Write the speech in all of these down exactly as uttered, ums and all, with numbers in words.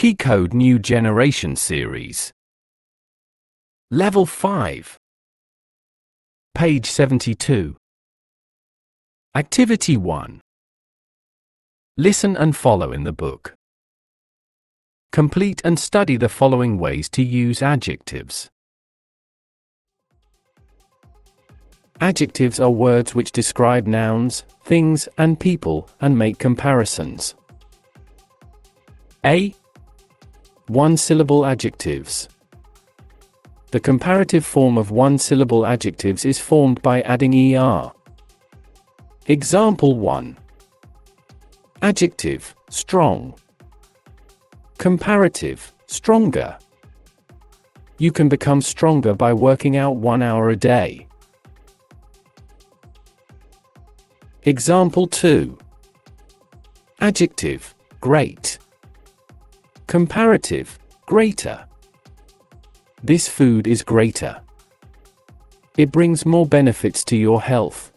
Keycode New Generation Series. Level five. Page seventy-two. Activity one. Listen and follow in the book. Complete and study the following ways to use adjectives. Adjectives are words which describe nouns, things, and people, and make comparisons. A. One-syllable adjectives. The comparative form of one-syllable adjectives is formed by adding er. Example one. Adjective, strong. Comparative, stronger. You can become stronger by working out one hour a day. Example two. Adjective, great. Comparative, greater. This food is greater. It brings more benefits to your health.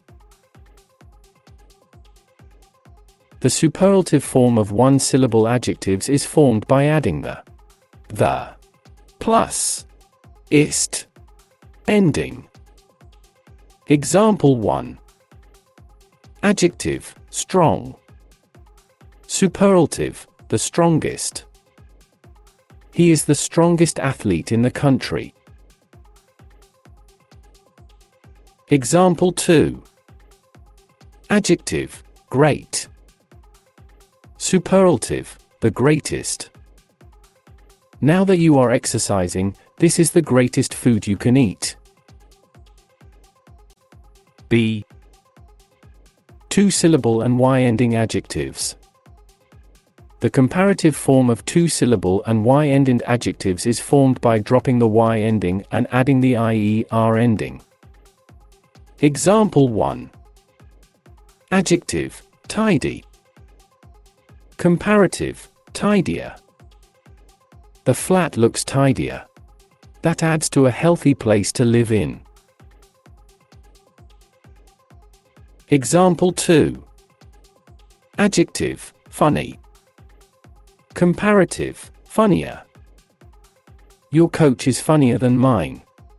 The superlative form of one-syllable adjectives is formed by adding the, the, plus, ist, ending. Example one. Adjective, strong. Superlative, the strongest. He is the strongest athlete in the country. Example two. Adjective, great. Superlative, the greatest. Now that you are exercising, this is the greatest food you can eat. B. Two-syllable and y-ending adjectives. The comparative form of two-syllable and y-ending adjectives is formed by dropping the y ending and adding the ier ending. Example one. Adjective, tidy. Comparative, tidier. The flat looks tidier. That adds to a healthy place to live in. Example two. Adjective, funny. Comparative, funnier. Your coach is funnier than mine.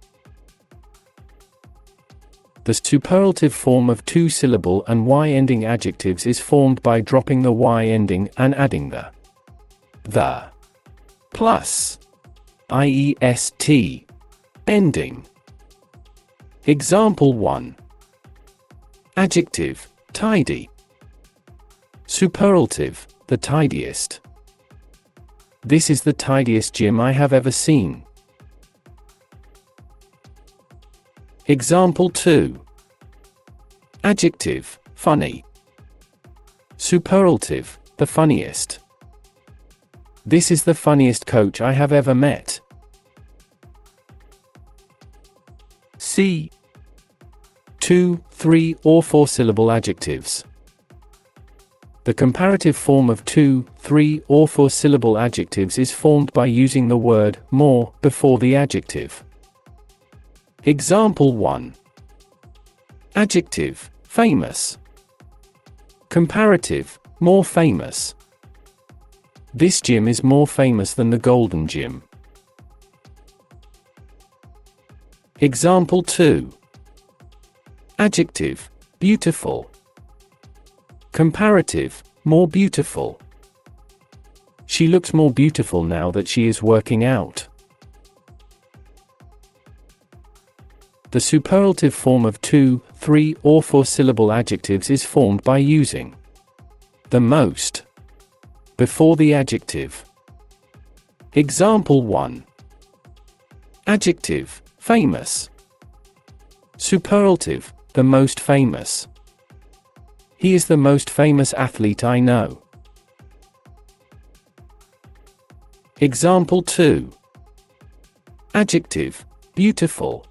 The superlative form of two-syllable and y-ending adjectives is formed by dropping the y ending and adding the, the, plus, iest, ending. Example one. Adjective, tidy. Superlative, the tidiest. This is the tidiest gym I have ever seen. Example two. Adjective, funny. Superlative, the funniest. This is the funniest coach I have ever met. C. Two, three, or four-syllable adjectives. The comparative form of two, three, or four-syllable adjectives is formed by using the word more before the adjective. Example one. Adjective, famous. Comparative, more famous. This gym is more famous than the Golden Gym. Example two. Adjective, beautiful. Comparative, more beautiful. She looks more beautiful now that she is working out. The superlative form of two, three, or four-syllable adjectives is formed by using the most before the adjective. Example one. Adjective, famous. Superlative, the most famous. He is the most famous athlete I know. Example two. Adjective, beautiful.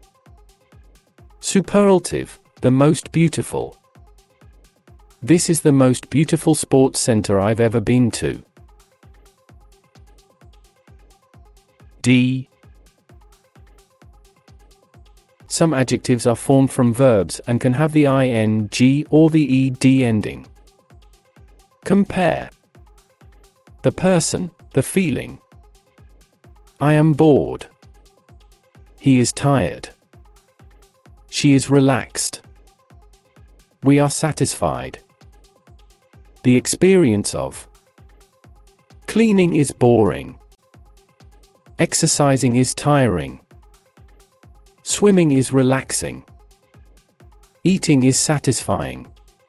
Superlative, the most beautiful. This is the most beautiful sports center I've ever been to. D. Some adjectives are formed from verbs and can have the ing or the ed ending. Compare. The person, the The feeling. I am bored. He is tired. She is relaxed. We are satisfied. The experience of. Cleaning is boring. Exercising is tiring. Swimming is relaxing. Eating is satisfying.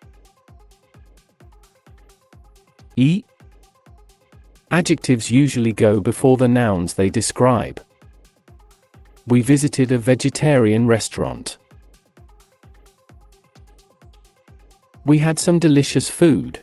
E. Adjectives usually go before the nouns they describe. We visited a vegetarian restaurant. We had some delicious food.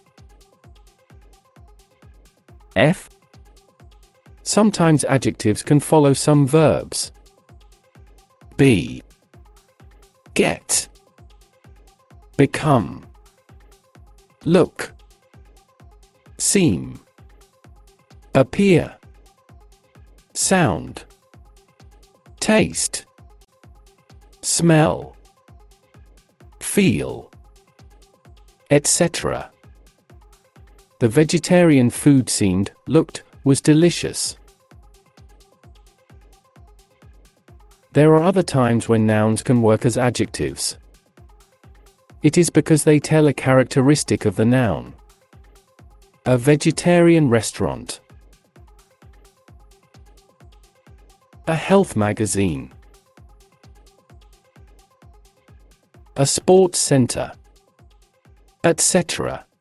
F. Sometimes adjectives can follow some verbs. B. Get. Become. Look. Seem. Appear. Sound. Taste. Smell. Feel. et cetera. The vegetarian food seemed, looked, was delicious. There are other times when nouns can work as adjectives. It is because they tell a characteristic of the noun. A vegetarian restaurant. A health magazine. A sports center. et cetera.